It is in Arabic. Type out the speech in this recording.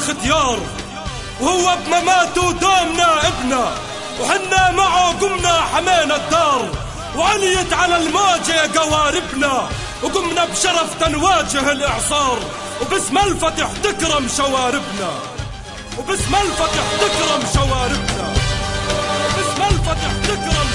ختيار، وهو بمماته دامنا ابنا، وحنا معه قمنا حمينا الدار، وعليت على المواجه قواربنا، وقمنا بشرف تنواجه الإعصار، وباسم الفتح تكرم شواربنا، وباسم الفتح تكرم شواربنا، وباسم الفتح تكرم